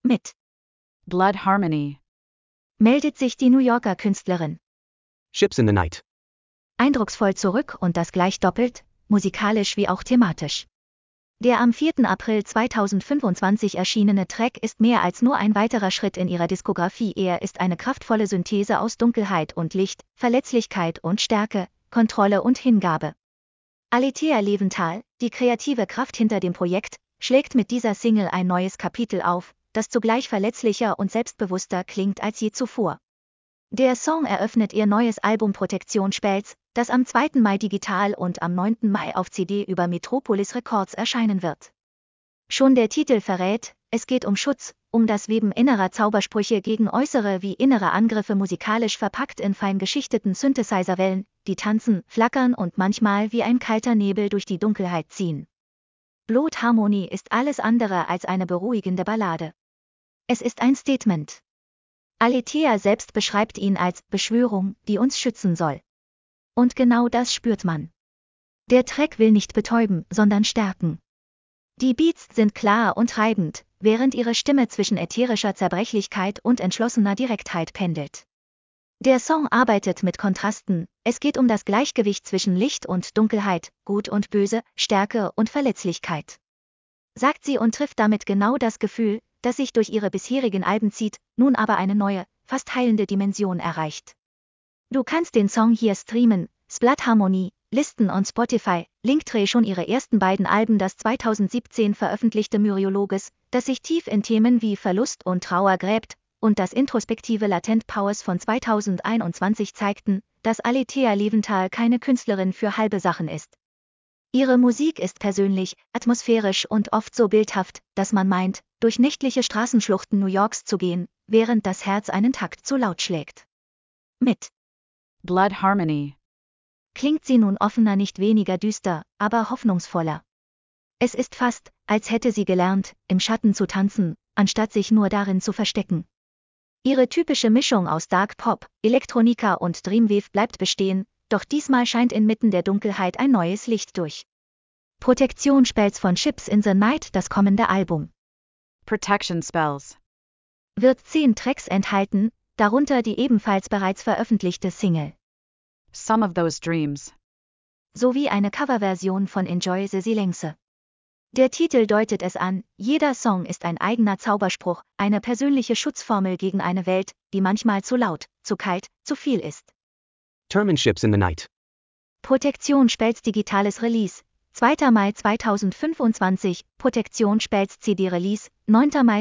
Mit Blood Harmony. meldet sich die New Yorker Künstlerin Ships in the Night. eindrucksvoll zurück und das gleich doppelt, musikalisch wie auch thematisch. Der am 4. April 2025 erschienene Track ist mehr als nur ein weiterer Schritt in ihrer Diskografie. Er ist eine kraftvolle Synthese aus Dunkelheit und Licht, Verletzlichkeit und Stärke, Kontrolle und Hingabe. Alethea Leventhal, die kreative Kraft hinter dem Projekt, schlägt mit dieser Single ein neues Kapitel auf, das zugleich verletzlicher und selbstbewusster klingt als je zuvor. Der Song eröffnet ihr neues Album Protektion Spelz, das am 2. Mai digital und am 9. Mai auf CD über Metropolis Records erscheinen wird. Schon der Titel verrät, es geht um Schutz, um das Weben innerer Zaubersprüche gegen äußere wie innere Angriffe, musikalisch verpackt in fein geschichteten Synthesizerwellen, die tanzen, flackern und manchmal wie ein kalter Nebel durch die Dunkelheit ziehen. Blood Harmony ist alles andere als eine beruhigende Ballade. Es ist ein Statement. Alethea selbst beschreibt ihn als Beschwörung, die uns schützen soll. Und genau das spürt man. Der Track will nicht betäuben, sondern stärken. Die Beats sind klar und treibend, während ihre Stimme zwischen ätherischer Zerbrechlichkeit und entschlossener Direktheit pendelt. Der Song arbeitet mit Kontrasten, es geht um das Gleichgewicht zwischen Licht und Dunkelheit, Gut und Böse, Stärke und Verletzlichkeit. Sagt sie und trifft damit genau das Gefühl, das sich durch ihre bisherigen Alben zieht, nun aber eine neue, fast heilende Dimension erreicht. Du kannst den Song hier streamen, Blood Harmony, Listen on Spotify, Linktree schon ihre ersten beiden Alben, das 2017 veröffentlichte Myriologes, das sich tief in Themen wie Verlust und Trauer gräbt, und das introspektive Latent Powers von 2021 zeigten, dass Alethea Leventhal keine Künstlerin für halbe Sachen ist. Ihre Musik ist persönlich, atmosphärisch und oft so bildhaft, dass man meint, durch nächtliche Straßenschluchten New Yorks zu gehen, während das Herz einen Takt zu laut schlägt. Mit Blood Harmony. klingt sie nun offener, nicht weniger düster, aber hoffnungsvoller. Es ist fast, als hätte sie gelernt, im Schatten zu tanzen, anstatt sich nur darin zu verstecken. Ihre typische Mischung aus Dark Pop, Elektronika und Dreamwave bleibt bestehen, doch diesmal scheint inmitten der Dunkelheit ein neues Licht durch. Protektion Spelz von Ships in the Night, das kommende Album, Protection Spells. wird 10 Tracks enthalten, darunter die ebenfalls bereits veröffentlichte Single, Some of Those Dreams. sowie eine Coverversion von Enjoy the Silence. Der Titel deutet es an, jeder Song ist ein eigener Zauberspruch, eine persönliche Schutzformel gegen eine Welt, die manchmal zu laut, zu kalt, zu viel ist. Ships in the Night. Protektion Spelz digitales Release, 2. Mai 2025, Protektion Spelz CD Release, 9. Mai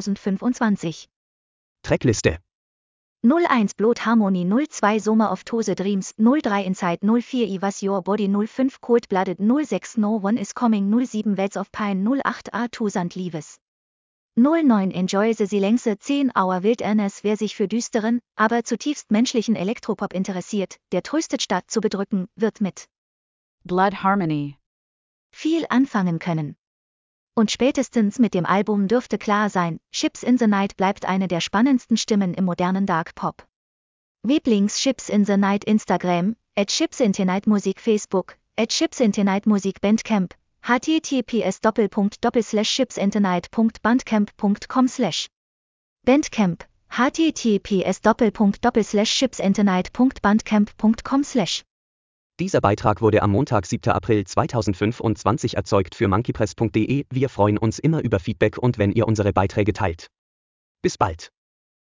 2025. Trackliste. 01 Blood Harmony, 02 Summer of Tose Dreams, 03 Inside, 04 I Was Your Body, 05 Cold Blooded, 06 No One Is Coming, 07 Welts of Pine, 08 A2 St. Lieves. 09 Enjoy the Silence, 10 Our Wilderness. Wer sich für düsteren, aber zutiefst menschlichen Elektropop interessiert, der tröstet statt zu bedrücken, wird mit Blood Harmony. viel anfangen können. Und spätestens mit dem Album dürfte klar sein, Ships in the Night bleibt eine der spannendsten Stimmen im modernen Dark Pop. Weblinks Ships in the Night Instagram, @ShipsInTheNightMusik Facebook, @ShipsInTheNightMusik Bandcamp, https://shipsinthenight.bandcamp.com/ Bandcamp, https://shipsinthenight.bandcamp.com/. Dieser Beitrag wurde am Montag, 7. April 2025 erzeugt für monkeypress.de. Wir freuen uns immer über Feedback und wenn ihr unsere Beiträge teilt. Bis bald.